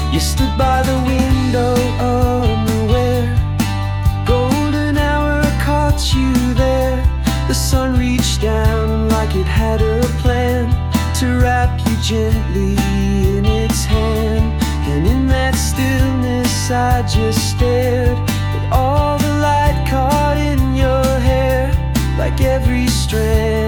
You stood by the window unaware. Golden hour caught you there. The sun reached down like it had a plan to wrap you gently in its hand. And in that stillness I just stared, but all the light caught in your hair, like every strand